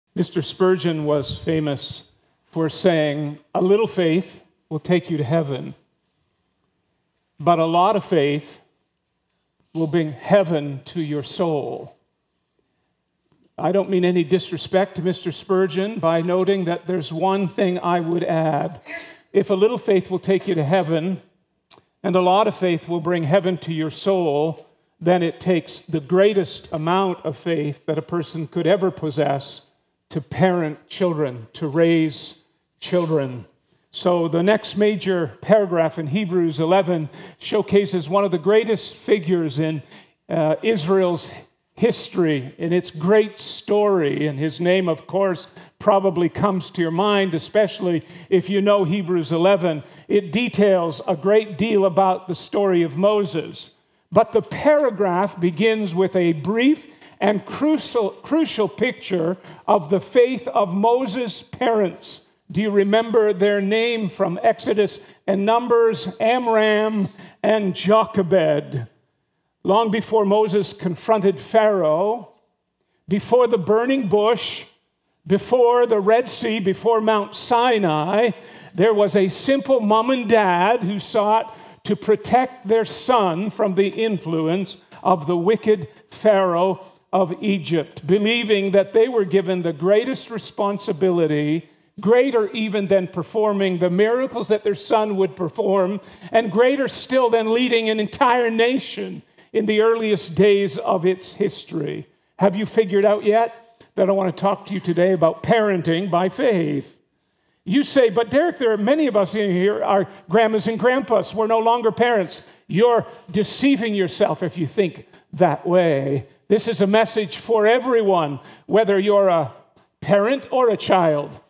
Mr. Spurgeon was famous for saying, "A little faith will take you to heaven, but a lot of faith will bring heaven to your soul." I don't mean any disrespect to Mr. Spurgeon by noting that there's one thing I would add. If a little faith will take you to heaven and a lot of faith will bring heaven to your soul, then it takes the greatest amount of faith that a person could ever possess to parent children, to raise children. So the next major paragraph in Hebrews 11 showcases one of the greatest figures in Israel's history, in its great story. And his name, of course, probably comes to your mind, especially if you know Hebrews 11. It details a great deal about the story of Moses. But the paragraph begins with a brief and crucial picture of the faith of Moses' parents. Do you remember their name from Exodus and Numbers? Amram and Jochebed. Long before Moses confronted Pharaoh, before the burning bush, before the Red Sea, before Mount Sinai, there was a simple mom and dad who sought to protect their son from the influence of the wicked Pharaoh of Egypt, believing that they were given the greatest responsibility, greater even than performing the miracles that their son would perform, and greater still than leading an entire nation in the earliest days of its history. Have you figured out yet that I want to talk to you today about parenting by faith? You say, "But Derek, there are many of us in here, our grandmas and grandpas. We're no longer parents." You're deceiving yourself if you think that way. This is a message for everyone, whether you're a parent or a child,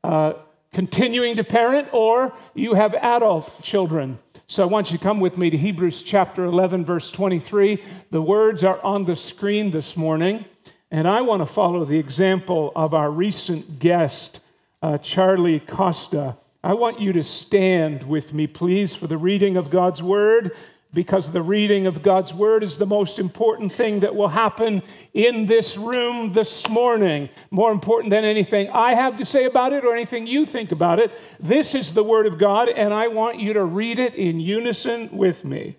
continuing to parent, or you have adult children. So I want you to come with me to Hebrews chapter 11, verse 23. The words are on the screen this morning, and I want to follow the example of our recent guest, Charlie Costa. I want you to stand with me, please, for the reading of God's word, because the reading of God's word is the most important thing that will happen in this room this morning. More important than anything I have to say about it or anything you think about it. This is the word of God, and I want you to read it in unison with me.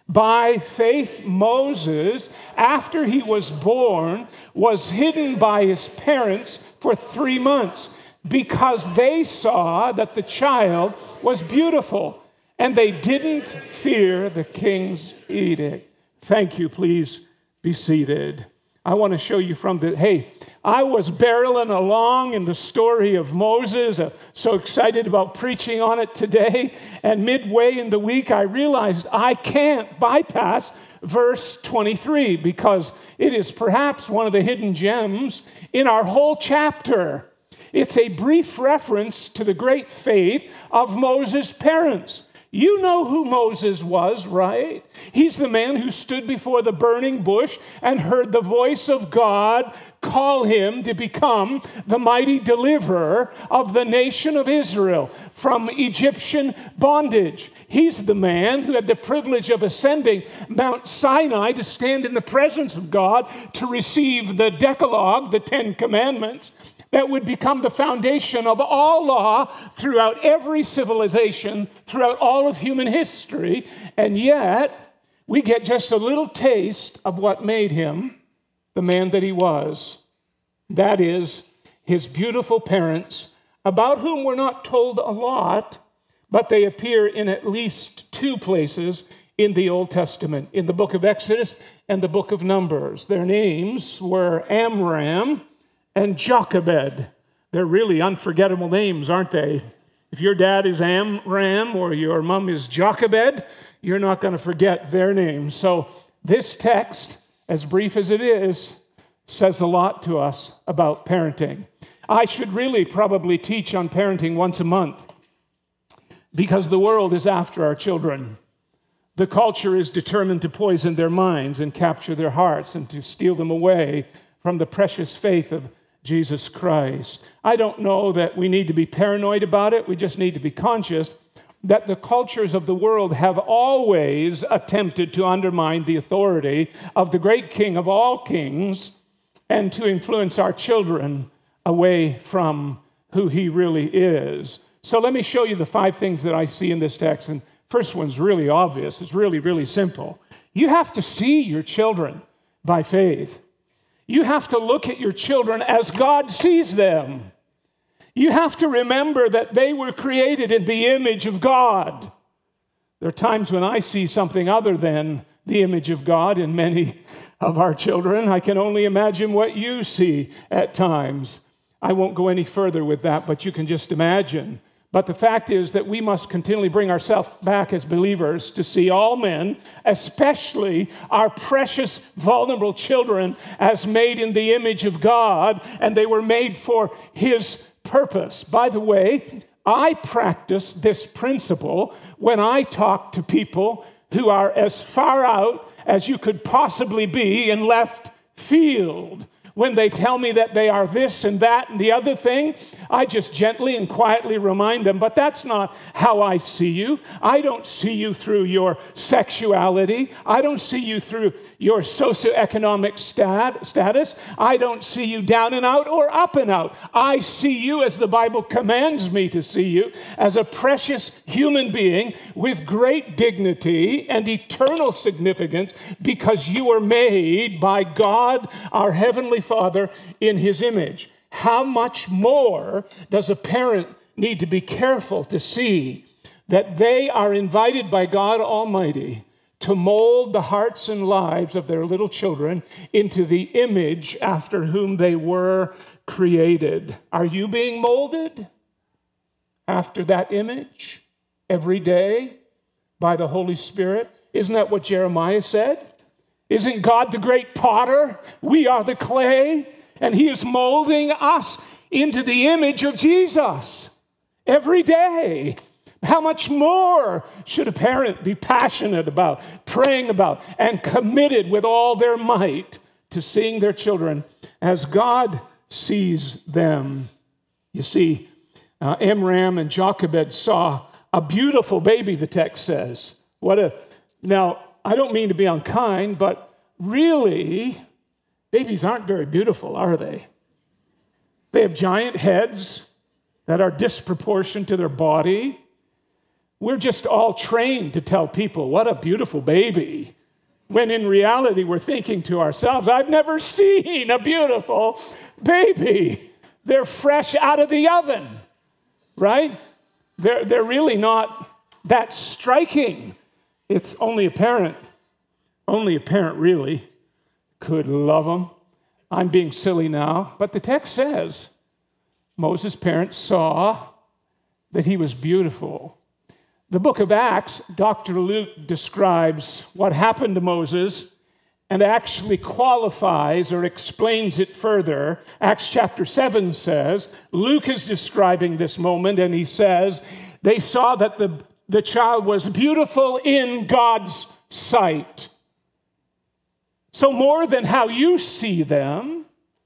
By faith, Moses, after he was born, was hidden by his parents for 3 months because they saw that the child was beautiful. And they didn't fear the king's edict. Thank you. Please be seated. I want to show you I was barreling along in the story of Moses, so excited about preaching on it today. And midway in the week, I realized I can't bypass verse 23 because it is perhaps one of the hidden gems in our whole chapter. It's a brief reference to the great faith of Moses' parents. You know who Moses was, right? He's the man who stood before the burning bush and heard the voice of God call him to become the mighty deliverer of the nation of Israel from Egyptian bondage. He's the man who had the privilege of ascending Mount Sinai to stand in the presence of God to receive the Decalogue, the 10 Commandments, that would become the foundation of all law throughout every civilization, throughout all of human history. And yet, we get just a little taste of what made him the man that he was. That is, his beautiful parents, about whom we're not told a lot, but they appear in at least 2 places in the Old Testament, in the book of Exodus and the book of Numbers. Their names were Amram and Jochebed. They're really unforgettable names, aren't they? If your dad is Amram or your mom is Jochebed, you're not going to forget their names. So this text, as brief as it is, says a lot to us about parenting. I should really probably teach on parenting once a month because the world is after our children. The culture is determined to poison their minds and capture their hearts and to steal them away from the precious faith of Jesus Christ. I don't know that we need to be paranoid about it. We just need to be conscious that the cultures of the world have always attempted to undermine the authority of the great King of all kings and to influence our children away from who he really is. So let me show you the 5 things that I see in this text. And first one's really obvious. It's really, really simple. You have to see your children by faith. You have to look at your children as God sees them. You have to remember that they were created in the image of God. There are times when I see something other than the image of God in many of our children. I can only imagine what you see at times. I won't go any further with that, but you can just imagine. But the fact is that we must continually bring ourselves back as believers to see all men, especially our precious, vulnerable children, as made in the image of God, and they were made for His purpose. By the way, I practice this principle when I talk to people who are as far out as you could possibly be in left field. When they tell me that they are this and that and the other thing, I just gently and quietly remind them, but that's not how I see you. I don't see you through your sexuality. I don't see you through your socioeconomic status. I don't see you down and out or up and out. I see you as the Bible commands me to see you, as a precious human being with great dignity and eternal significance, because you were made by God, our Heavenly Father, in His image. How much more does a parent need to be careful to see that they are invited by God Almighty to mold the hearts and lives of their little children into the image after whom they were created? Are you being molded after that image every day by the Holy Spirit? Isn't that what Jeremiah said? Isn't God the great potter? We are the clay, and He is molding us into the image of Jesus every day. How much more should a parent be passionate about, praying about, and committed with all their might to seeing their children as God sees them? You see, Amram and Jochebed saw a beautiful baby, the text says. Now, I don't mean to be unkind, but really, babies aren't very beautiful, are they? They have giant heads that are disproportionate to their body. We're just all trained to tell people, what a beautiful baby, when in reality we're thinking to ourselves, I've never seen a beautiful baby. They're fresh out of the oven, right? They're really not that striking. It's only a parent really could love them. I'm being silly now, but the text says Moses' parents saw that he was beautiful. The book of Acts, Dr. Luke describes what happened to Moses and actually qualifies or explains it further. Acts chapter 7 says, Luke is describing this moment, and he says, they saw that the child was beautiful in God's sight. So more than how you see them,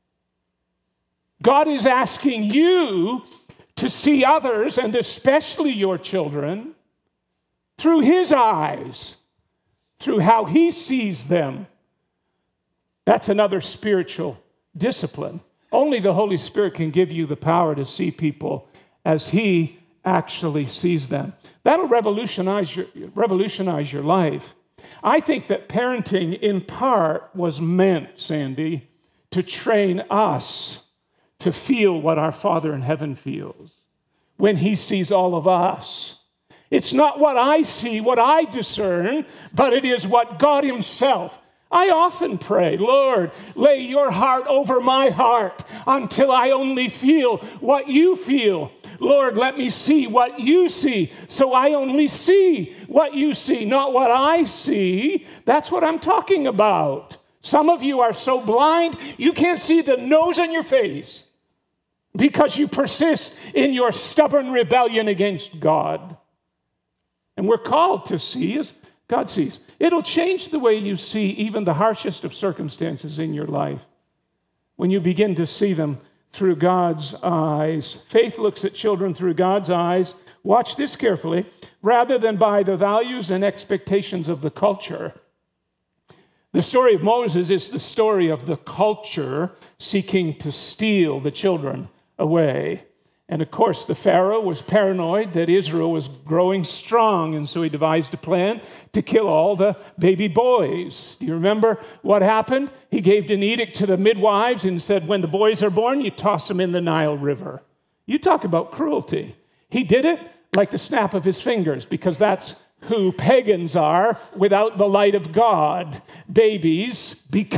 God is asking you to see others, and especially your children, through His eyes, through how He sees them. That's another spiritual discipline. Only the Holy Spirit can give you the power to see people as He actually sees them. That'll revolutionize your life. I think that parenting, in part, was meant, Sandy, to train us to feel what our Father in heaven feels when He sees all of us. It's not what I see, what I discern, but it is what God Himself. I often pray, Lord, lay your heart over my heart until I only feel what you feel. Lord, let me see what you see, so I only see what you see, not what I see. That's what I'm talking about. Some of you are so blind, you can't see the nose on your face because you persist in your stubborn rebellion against God. And we're called to see as God sees. It'll change the way you see even the harshest of circumstances in your life when you begin to see them through God's eyes. Faith looks at children through God's eyes. Watch this carefully. Rather than by the values and expectations of the culture. The story of Moses is the story of the culture seeking to steal the children away. And of course, the Pharaoh was paranoid that Israel was growing strong, and so he devised a plan to kill all the baby boys. Do you remember what happened? He gave an edict to the midwives and said, when the boys are born, you toss them in the Nile River. You talk about cruelty. He did it like the snap of his fingers, because that's who pagans are without the light of God. Pagans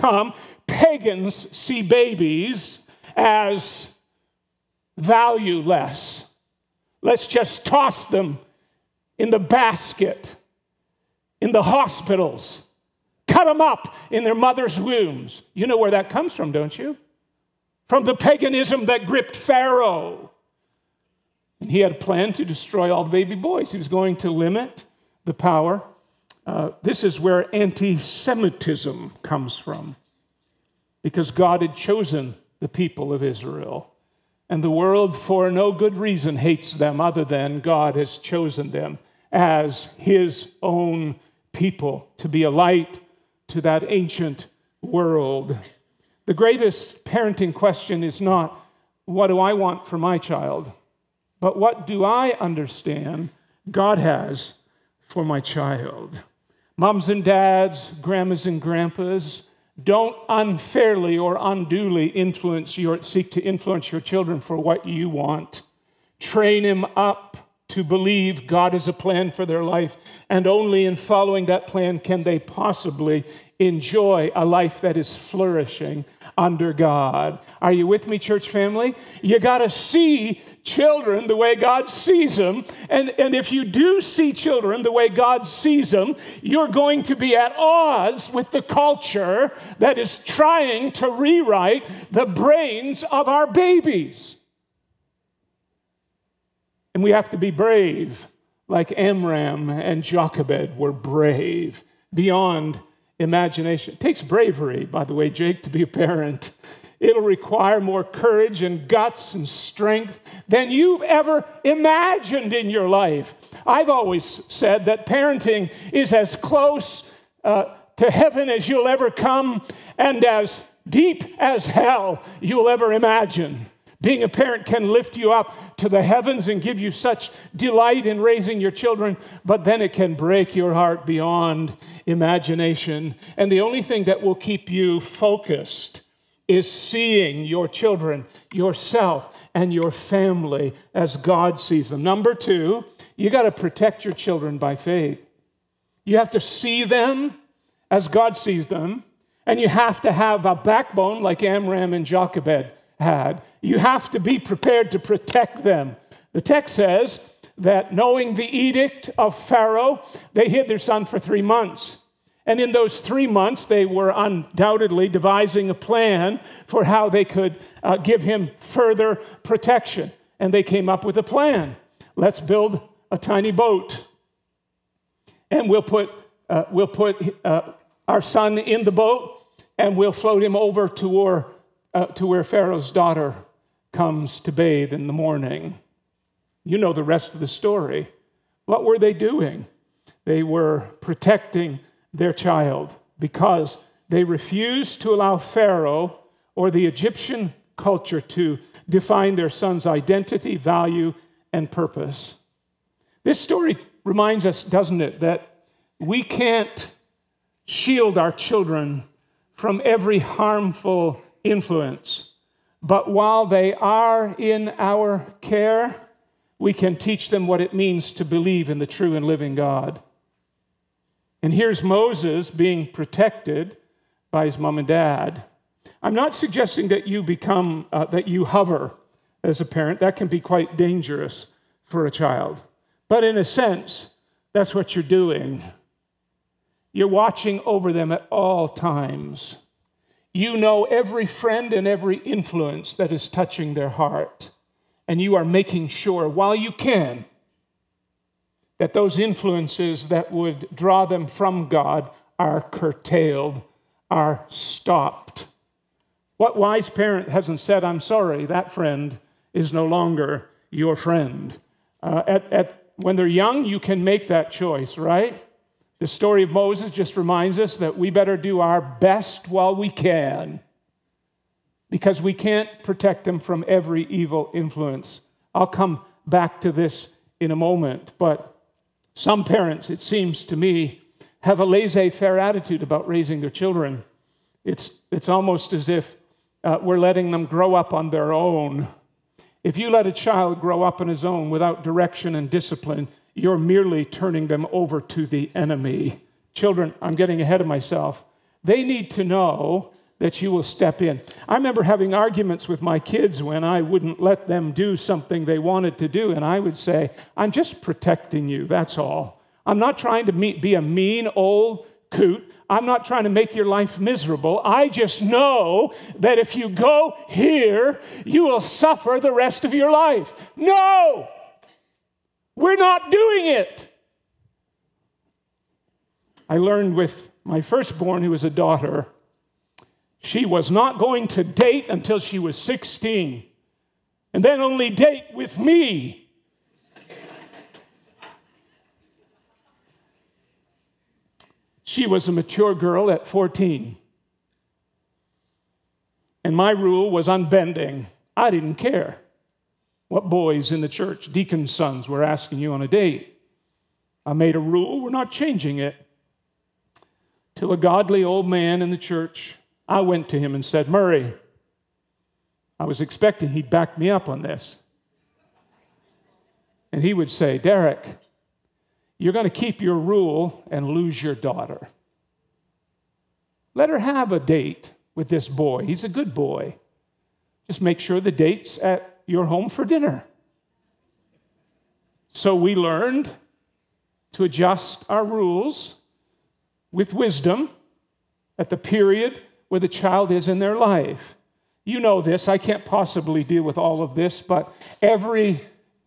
see babies as valueless. Let's just toss them in the basket, in the hospitals, cut them up in their mother's wombs. You know where that comes from, don't you? From the paganism that gripped Pharaoh. And he had a plan to destroy all the baby boys. He was going to limit the power. This is where anti-Semitism comes from, because God had chosen the people of Israel. And the world, for no good reason, hates them other than God has chosen them as his own people to be a light to that ancient world. The greatest parenting question is not, what do I want for my child? But what do I understand God has for my child? Moms and dads, grandmas and grandpas, don't unfairly or unduly seek to influence your children for what you want. Train them up to believe God has a plan for their life, and only in following that plan can they possibly enjoy a life that is flourishing under God. Are you with me, church family? You got to see children the way God sees them. And if you do see children the way God sees them, you're going to be at odds with the culture that is trying to rewrite the brains of our babies. And we have to be brave, like Amram and Jochebed were brave beyond imagination. It takes bravery, by the way, Jake, to be a parent. It'll require more courage and guts and strength than you've ever imagined in your life. I've always said that parenting is as close to heaven as you'll ever come, and as deep as hell you'll ever imagine. Being a parent can lift you up to the heavens and give you such delight in raising your children, but then it can break your heart beyond imagination. And the only thing that will keep you focused is seeing your children, yourself, and your family as God sees them. Number two, you got to protect your children by faith. You have to see them as God sees them, and you have to have a backbone like Amram and Jochebed had. You have to be prepared to protect them. The text says that knowing the edict of Pharaoh, they hid their son for 3 months. And in those 3 months, they were undoubtedly devising a plan for how they could give him further protection. And they came up with a plan. Let's build a tiny boat. And we'll put our son in the boat, and we'll float him over to where Pharaoh's daughter comes to bathe in the morning. You know the rest of the story. What were they doing? They were protecting their child because they refused to allow Pharaoh or the Egyptian culture to define their son's identity, value, and purpose. This story reminds us, doesn't it, that we can't shield our children from every harmful influence. But while they are in our care, we can teach them what it means to believe in the true and living God. And here's Moses being protected by his mom and dad. I'm not suggesting that you hover as a parent. That can be quite dangerous for a child. But in a sense, that's what you're doing. You're watching over them at all times. You know every friend and every influence that is touching their heart. And you are making sure, while you can, that those influences that would draw them from God are curtailed, are stopped. What wise parent hasn't said, I'm sorry, that friend is no longer your friend? When they're young, you can make that choice, right? The story of Moses just reminds us that we better do our best while we can, because we can't protect them from every evil influence. I'll come back to this in a moment, but some parents, it seems to me, have a laissez-faire attitude about raising their children. It's almost as if we're letting them grow up on their own. If you let a child grow up on his own without direction and discipline, you're merely turning them over to the enemy. Children, I'm getting ahead of myself. They need to know that you will step in. I remember having arguments with my kids when I wouldn't let them do something they wanted to do, and I would say, I'm just protecting you, that's all. I'm not trying to be a mean old coot. I'm not trying to make your life miserable. I just know that if you go here, you will suffer the rest of your life. No! We're not doing it. I learned with my firstborn, who was a daughter, she was not going to date until she was 16, and then only date with me. She was a mature girl at 14. And my rule was unbending. I didn't care what boys in the church, deacon's sons, were asking you on a date. I made a rule, we're not changing it. Till a godly old man in the church, I went to him and said, Murray, I was expecting he'd back me up on this. And he would say, Derek, you're going to keep your rule and lose your daughter. Let her have a date with this boy. He's a good boy. Just make sure the date's at your home for dinner. So we learned to adjust our rules with wisdom at the period where the child is in their life. You know this. I can't possibly deal with all of this, but every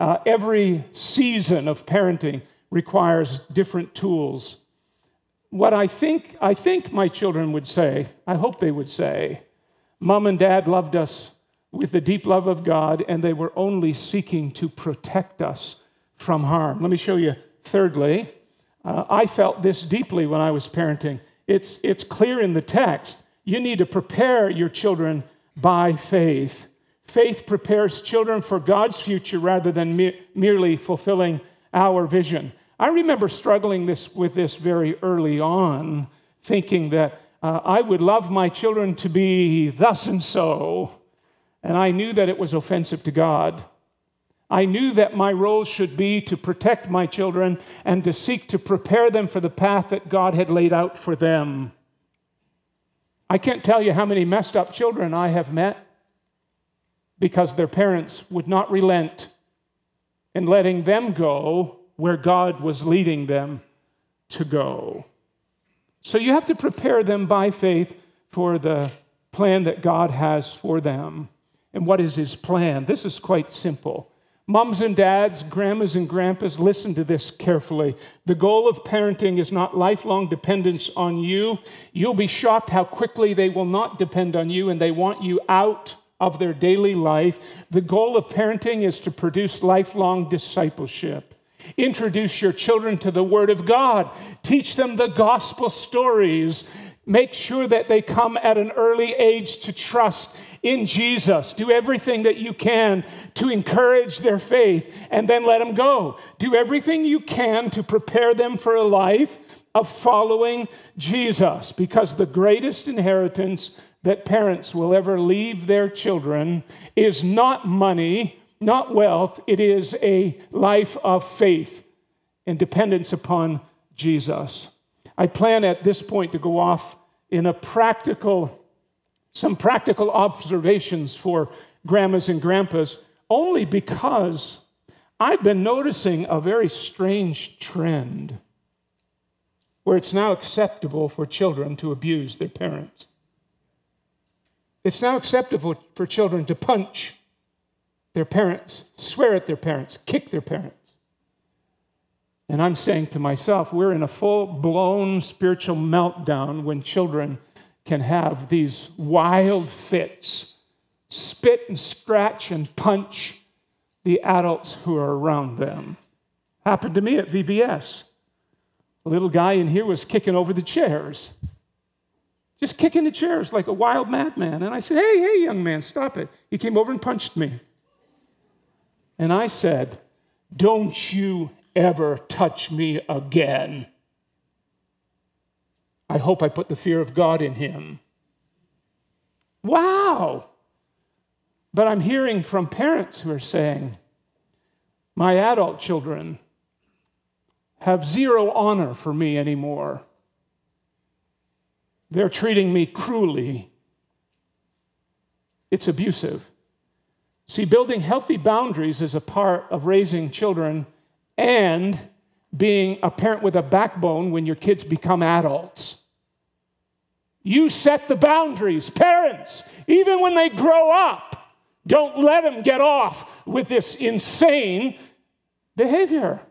season of parenting requires different tools. What I think my children would say, I hope they would say, Mom and Dad loved us with the deep love of God, and they were only seeking to protect us from harm. Let me show you, thirdly, I felt this deeply when I was parenting. It's clear in the text. You need to prepare your children by faith. Faith prepares children for God's future rather than merely fulfilling our vision. I remember struggling with this very early on, thinking that I would love my children to be thus and so, and I knew that it was offensive to God. I knew that my role should be to protect my children and to seek to prepare them for the path that God had laid out for them. I can't tell you how many messed up children I have met because their parents would not relent in letting them go where God was leading them to go. So you have to prepare them by faith for the plan that God has for them. And what is his plan? This is quite simple. Moms and dads, grandmas and grandpas, listen to this carefully. The goal of parenting is not lifelong dependence on you. You'll be shocked how quickly they will not depend on you, and they want you out of their daily life. The goal of parenting is to produce lifelong discipleship. Introduce your children to the Word of God. Teach them the gospel stories. Make sure that they come at an early age to trust in Jesus. Do everything that you can to encourage their faith, and then let them go. Do everything you can to prepare them for a life of following Jesus, because the greatest inheritance that parents will ever leave their children is not money, not wealth. It is a life of faith and dependence upon Jesus. I plan at this point to go off in some practical observations for grandmas and grandpas, only because I've been noticing a very strange trend where it's now acceptable for children to abuse their parents. It's now acceptable for children to punch their parents, swear at their parents, kick their parents. And I'm saying to myself, we're in a full-blown spiritual meltdown when children can have these wild fits, spit and scratch and punch the adults who are around them. Happened to me at VBS. A little guy in here was kicking over the chairs. Just kicking the chairs like a wild madman. And I said, hey, young man, stop it. He came over and punched me. And I said, don't you ever touch me again. I hope I put the fear of God in him. Wow. But I'm hearing from parents who are saying, my adult children have zero honor for me anymore. They're treating me cruelly. It's abusive. See, building healthy boundaries is a part of raising children and being a parent with a backbone when your kids become adults. You set the boundaries. Parents, even when they grow up, don't let them get off with this insane behavior.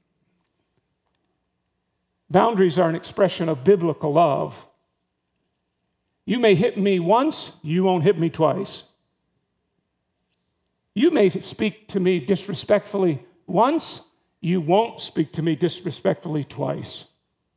Boundaries are an expression of biblical love. You may hit me once, you won't hit me twice. You may speak to me disrespectfully once, you won't speak to me disrespectfully twice.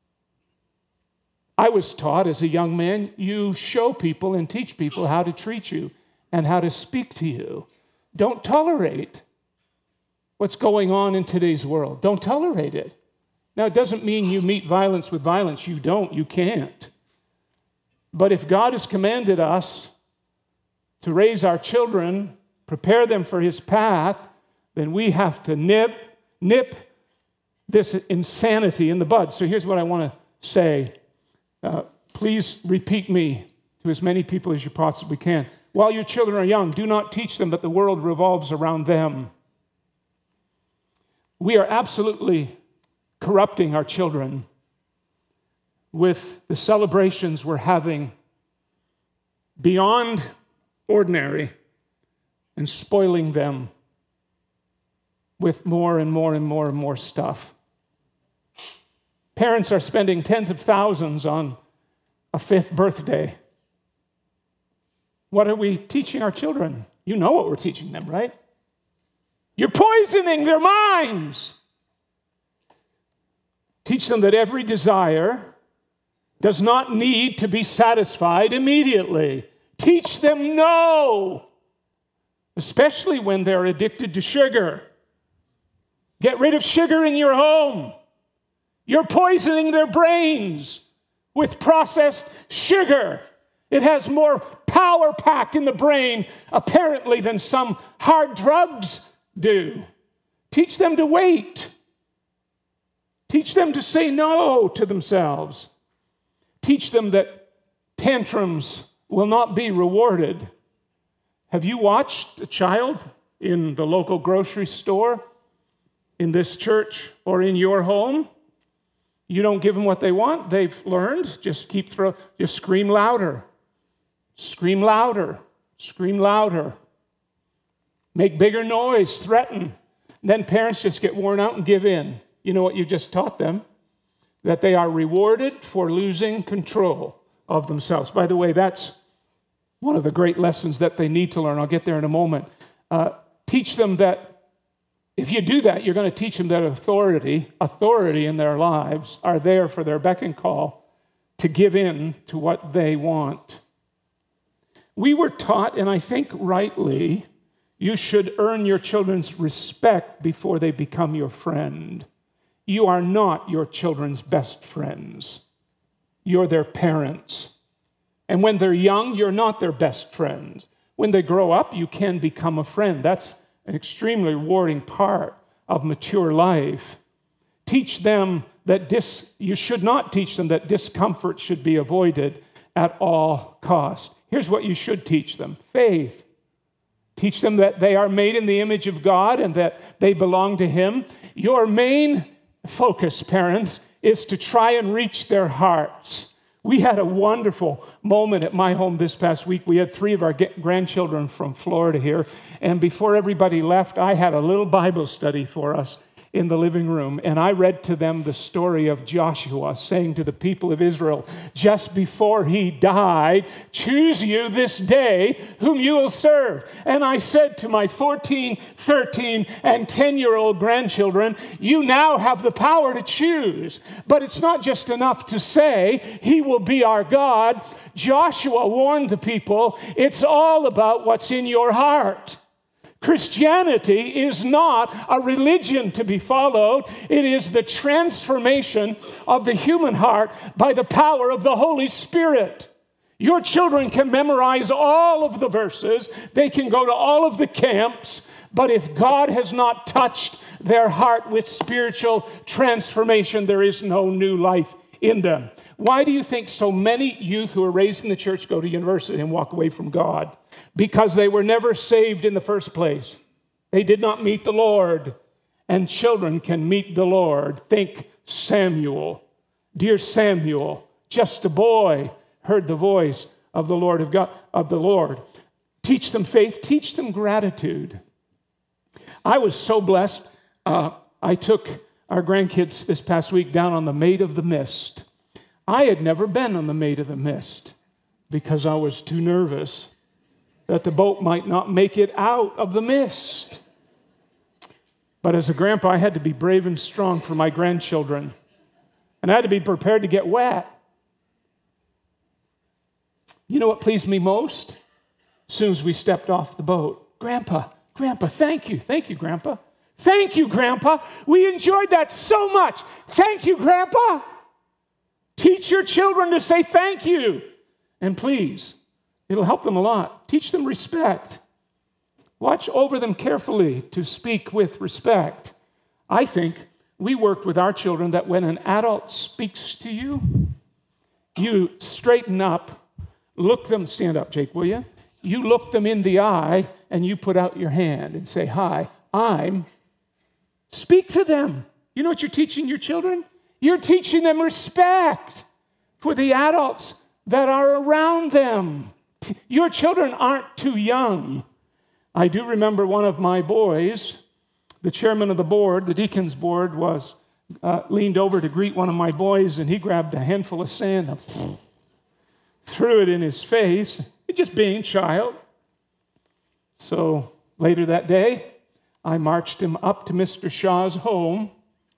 I was taught as a young man, you show people and teach people how to treat you and how to speak to you. Don't tolerate what's going on in today's world. Don't tolerate it. Now, it doesn't mean you meet violence with violence. You don't. You can't. But if God has commanded us to raise our children, prepare them for his path, then we have to nip this insanity in the bud. So here's what I want to say. Please repeat me to as many people as you possibly can. While your children are young, do not teach them that the world revolves around them. We are absolutely corrupting our children with the celebrations we're having beyond ordinary and spoiling them with more and more and more and more stuff. Parents are spending tens of thousands on a 5th birthday. What are we teaching our children? You know what we're teaching them, right? You're poisoning their minds. Teach them that every desire does not need to be satisfied immediately. Teach them no, especially when they're addicted to sugar. Get rid of sugar in your home. You're poisoning their brains with processed sugar. It has more power packed in the brain, apparently, than some hard drugs do. Teach them to wait. Teach them to say no to themselves. Teach them that tantrums will not be rewarded. Have you watched a child in the local grocery store, in this church, or in your home? You don't give them what they want. They've learned. Just scream louder. Scream louder. Scream louder. Make bigger noise. Threaten. Then parents just get worn out and give in. You know what you just taught them? That they are rewarded for losing control of themselves. By the way, that's one of the great lessons that they need to learn. I'll get there in a moment. Teach them that if you do that, you're going to teach them that authority in their lives are there for their beck and call to give in to what they want. We were taught, and I think rightly, you should earn your children's respect before they become your friend. You are not your children's best friends. You're their parents. And when they're young, you're not their best friends. When they grow up, you can become a friend. That's an extremely rewarding part of mature life. Teach them that you should not teach them that discomfort should be avoided at all costs. Here's what you should teach them: faith. Teach them that they are made in the image of God and that they belong to Him. Your main focus, parents, is to try and reach their hearts. We had a wonderful moment at my home this past week. We had 3 of our grandchildren from Florida here, and before everybody left, I had a little Bible study for us. in the living room, and I read to them the story of Joshua saying to the people of Israel, just before he died, choose you this day whom you will serve. And I said to my 14, 13, and 10-year-old grandchildren, you now have the power to choose. But it's not just enough to say, he will be our God. Joshua warned the people, it's all about what's in your heart. Christianity is not a religion to be followed. It is the transformation of the human heart by the power of the Holy Spirit. Your children can memorize all of the verses. They can go to all of the camps. But if God has not touched their heart with spiritual transformation, there is no new life in them. Why do you think so many youth who are raised in the church go to university and walk away from God? Because they were never saved in the first place. They did not meet the Lord. And children can meet the Lord. Think Samuel. Dear Samuel, just a boy, heard the voice of the Lord of God, of the Lord. Teach them faith, teach them gratitude. I was so blessed. I took our grandkids this past week down on the Maid of the Mist. I had never been on the Maid of the Mist because I was too nervous that the boat might not make it out of the mist. But as a grandpa, I had to be brave and strong for my grandchildren. And I had to be prepared to get wet. You know what pleased me most? As soon as we stepped off the boat, Grandpa, thank you. Thank you, Grandpa. Thank you, Grandpa. We enjoyed that so much. Thank you, Grandpa. Teach your children to say thank you. And please, it'll help them a lot. Teach them respect. Watch over them carefully to speak with respect. I think we worked with our children that when an adult speaks to you, you straighten up, look them, stand up, Jake, will you? You look them in the eye and you put out your hand and say, hi, speak to them. You know what you're teaching your children? You're teaching them respect for the adults that are around them. Your children aren't too young. I do remember one of my boys, the chairman of the board, the deacon's board, was leaned over to greet one of my boys, and he grabbed a handful of sand and threw it in his face, just being a child. So later that day, I marched him up to Mr. Shaw's home.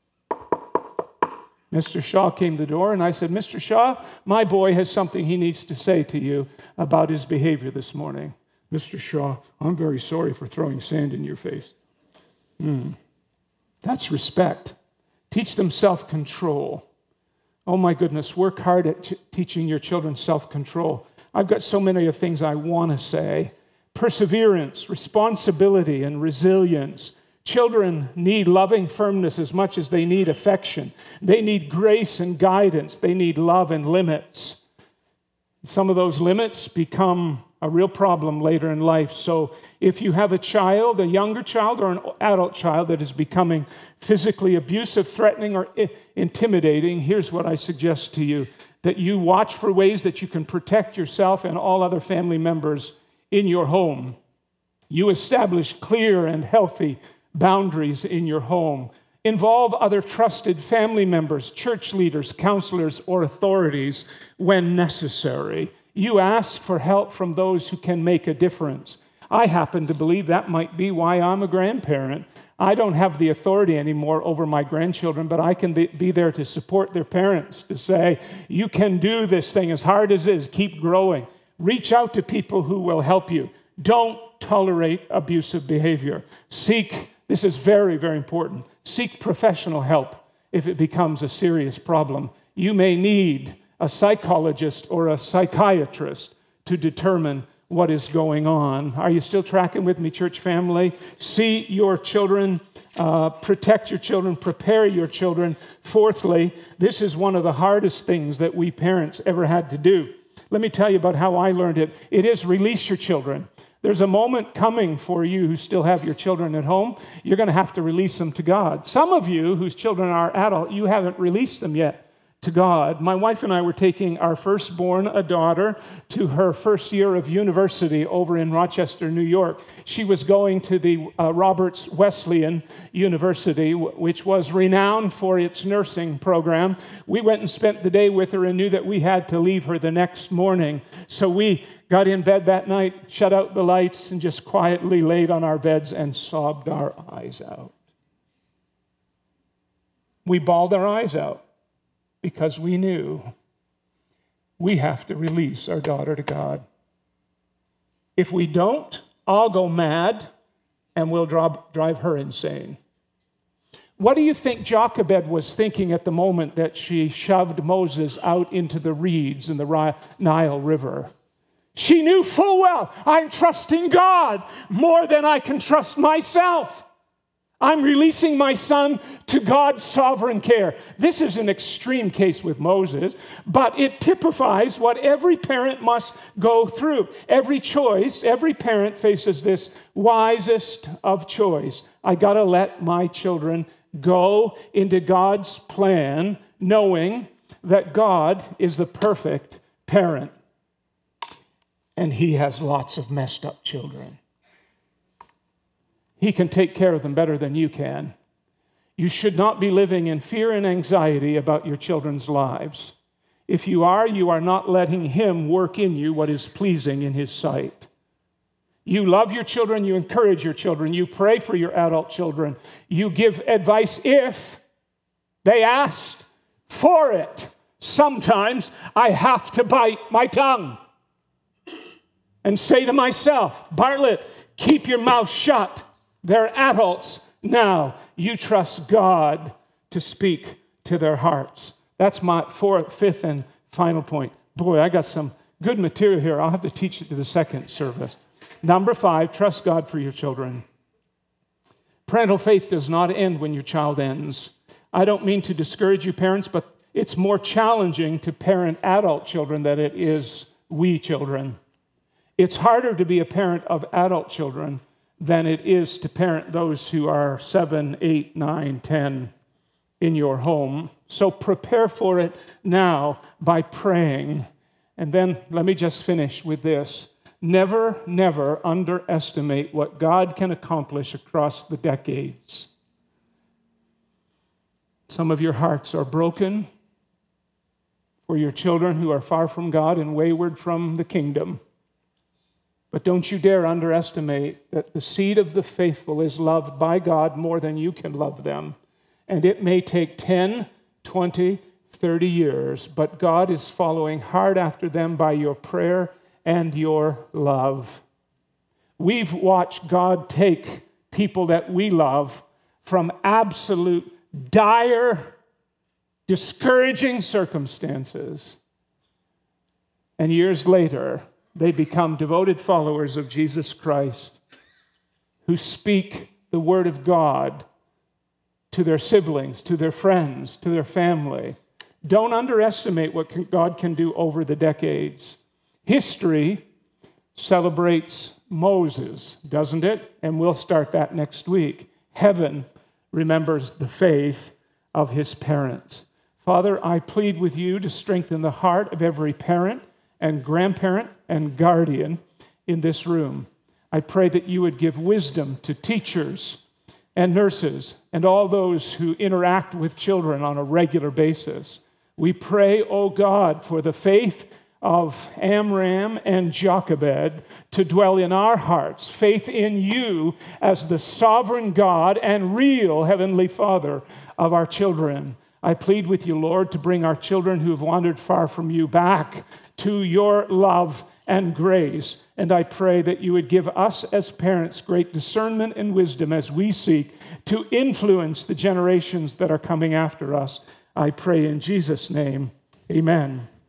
Mr. Shaw came to the door, and I said, Mr. Shaw, my boy has something he needs to say to you about his behavior this morning. Mr. Shaw, I'm very sorry for throwing sand in your face. That's respect. Teach them self-control. Oh my goodness, work hard at teaching your children self-control. I've got so many of things I want to say. Perseverance, responsibility, and resilience. Children need loving firmness as much as they need affection. They need grace and guidance. They need love and limits. Some of those limits become a real problem later in life. So if you have a child, a younger child or an adult child that is becoming physically abusive, threatening, or intimidating, here's what I suggest to you, that you watch for ways that you can protect yourself and all other family members in your home. You establish clear and healthy boundaries in your home. Involve other trusted family members, church leaders, counselors, or authorities when necessary. You ask for help from those who can make a difference. I happen to believe that might be why I'm a grandparent. I don't have the authority anymore over my grandchildren, but I can be there to support their parents, to say, you can do this thing as hard as it is, keep growing. Reach out to people who will help you. Don't tolerate abusive behavior. This is very, very important. Seek professional help if it becomes a serious problem. You may need a psychologist or a psychiatrist to determine what is going on. Are you still tracking with me, church family? See your children, protect your children, prepare your children. Fourthly, this is one of the hardest things that we parents ever had to do. Let me tell you about how I learned it. It is release your children. There's a moment coming for you who still have your children at home. You're going to have to release them to God. Some of you whose children are adult, you haven't released them yet to God. My wife and I were taking our firstborn, a daughter, to her first year of university over in Rochester, New York. She was going to the Roberts Wesleyan University, which was renowned for its nursing program. We went and spent the day with her and knew that we had to leave her the next morning. So we got in bed that night, shut out the lights, and just quietly laid on our beds and sobbed our eyes out. We bawled our eyes out, because we knew we have to release our daughter to God. If we don't, I'll go mad and we'll drive her insane. What do you think Jochebed was thinking at the moment that she shoved Moses out into the reeds in the Nile River? She knew full well, I'm trusting God more than I can trust myself. I'm releasing my son to God's sovereign care. This is an extreme case with Moses, but it typifies what every parent must go through. Every parent faces this wisest of choice. I got to let my children go into God's plan, knowing that God is the perfect parent. And he has lots of messed up children. He can take care of them better than you can. You should not be living in fear and anxiety about your children's lives. If you are not letting him work in you what is pleasing in his sight. You love your children, you encourage your children, you pray for your adult children, you give advice if they asked for it. Sometimes I have to bite my tongue and say to myself, Bartlett, keep your mouth shut. They're adults now. You trust God to speak to their hearts. That's my fifth and final point. Boy, I got some good material here. I'll have to teach it to the second service. Number 5, trust God for your children. Parental faith does not end when your child ends. I don't mean to discourage you parents, but it's more challenging to parent adult children than it is we children. It's harder to be a parent of adult children than it is to parent those who are 7, 8, 9, 10 in your home. So prepare for it now by praying. And then let me just finish with this. Never, never underestimate what God can accomplish across the decades. Some of your hearts are broken for your children who are far from God and wayward from the kingdom. But don't you dare underestimate that the seed of the faithful is loved by God more than you can love them. And it may take 10, 20, 30 years, but God is following hard after them by your prayer and your love. We've watched God take people that we love from absolute dire, discouraging circumstances. And years later, they become devoted followers of Jesus Christ who speak the word of God to their siblings, to their friends, to their family. Don't underestimate what God can do over the decades. History celebrates Moses, doesn't it? And we'll start that next week. Heaven remembers the faith of his parents. Father, I plead with you to strengthen the heart of every parent and grandparent and guardian in this room. I pray that you would give wisdom to teachers and nurses and all those who interact with children on a regular basis. We pray, oh God, for the faith of Amram and Jochebed to dwell in our hearts, faith in you as the sovereign God and real Heavenly Father of our children. I plead with you, Lord, to bring our children who have wandered far from you back to your love and grace. And I pray that you would give us as parents great discernment and wisdom as we seek to influence the generations that are coming after us. I pray in Jesus' name, amen.